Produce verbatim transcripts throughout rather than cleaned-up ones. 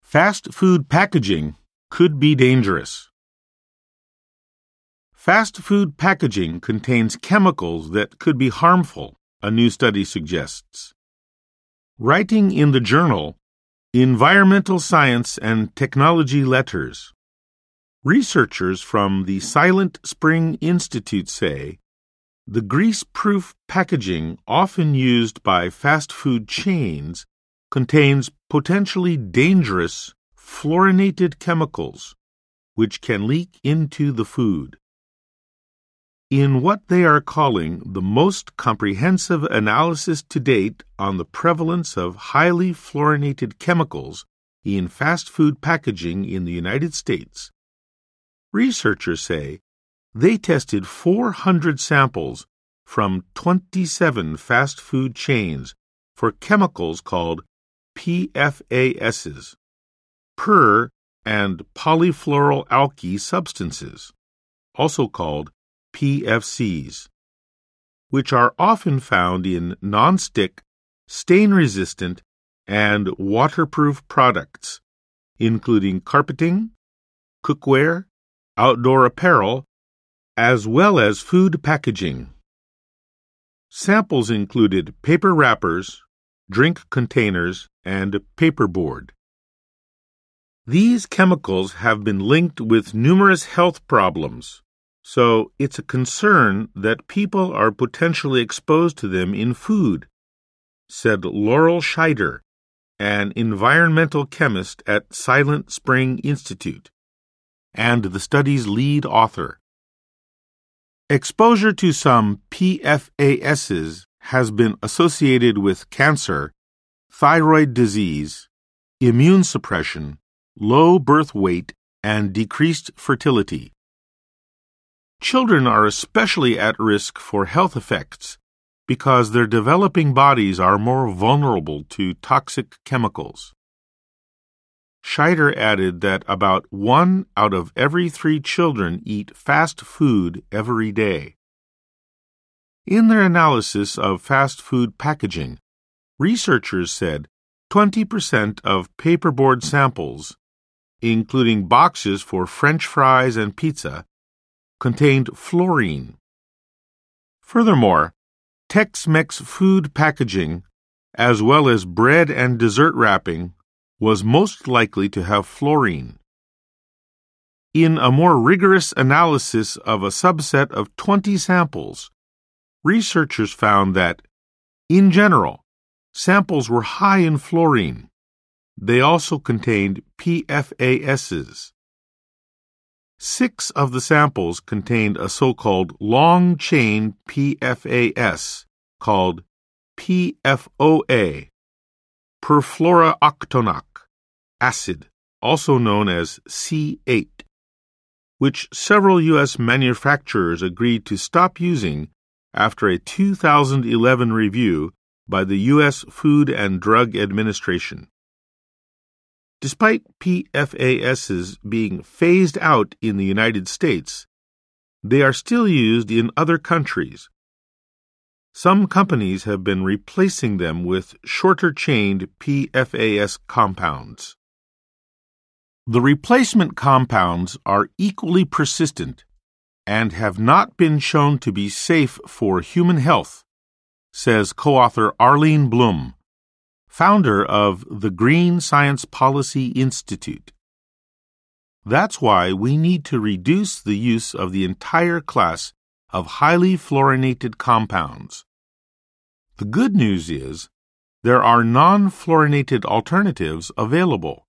Fast food packaging could be dangerous. Fast food packaging contains chemicals that could be harmful, a new study suggests. Writing in the journal Environmental Science and Technology Letters, researchers from the Silent Spring Institute say the grease-proof packaging often used by fast food chains contains potentially dangerous fluorinated chemicals which can leak into the food. In what they are calling the most comprehensive analysis to date on the prevalence of highly fluorinated chemicals in fast food packaging in the United States, researchers say they tested four hundred samples from twenty-seven fast food chains for chemicals called P F A Ss, per- and polyfluoroalkyl substances, also called P F Cs, which are often found in non-stick, stain-resistant, and waterproof products, including carpeting, cookware, outdoor apparel, as well as food packaging. Samples included paper wrappers, drink containers, and paperboard. These chemicals have been linked with numerous health problems, so it's a concern that people are potentially exposed to them in food, said Laurel Scheider, an environmental chemist at Silent Spring Institute, and the study's lead author. Exposure to some P F A Ss has been associated with cancer, thyroid disease, immune suppression, low birth weight, and decreased fertility. Children are especially at risk for health effects because their developing bodies are more vulnerable to toxic chemicals. Scheider added that about one out of every three children eat fast food every day. In their analysis of fast food packaging, researchers said twenty percent of paperboard samples, including boxes for French fries and pizza, contained fluorine. Furthermore, Tex-Mex food packaging, as well as bread and dessert wrapping, was most likely to have fluorine. In a more rigorous analysis of a subset of twenty samples, researchers found that, in general, samples were high in fluorine. They also contained P F A Ss. Six of the samples contained a so-called long-chain P F A S called P F O A, perfluorooctanoic acid, also known as C eight, which several U S manufacturers agreed to stop using after a two thousand eleven review by the U S Food and Drug Administration. Despite P F A Ss being phased out in the United States, they are still used in other countries. Some companies have been replacing them with shorter-chained P F A S compounds. The replacement compounds are equally persistent and have not been shown to be safe for human health, says co-author Arlene Blum, founder of the Green Science Policy Institute. That's why we need to reduce the use of the entire class of highly fluorinated compounds. The good news is there are non-fluorinated alternatives available.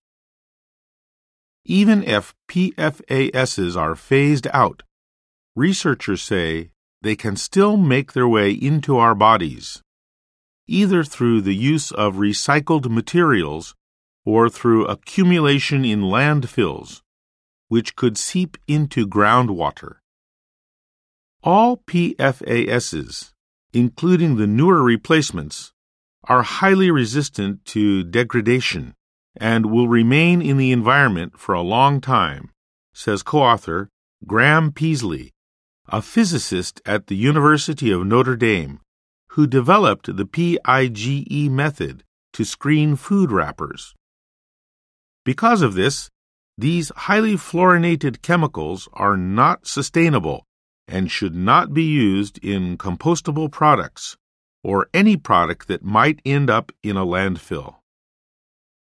Even if P F A Ss are phased out, researchers say they can still make their way into our bodies, either through the use of recycled materials or through accumulation in landfills, which could seep into groundwater. All P F A Ss, including the newer replacements, are highly resistant to degradation and will remain in the environment for a long time, says co-author Graham Peasley, a physicist at the University of Notre Dame, who developed the PIGE method to screen food wrappers. Because of this, these highly fluorinated chemicals are not sustainable and should not be used in compostable products or any product that might end up in a landfill.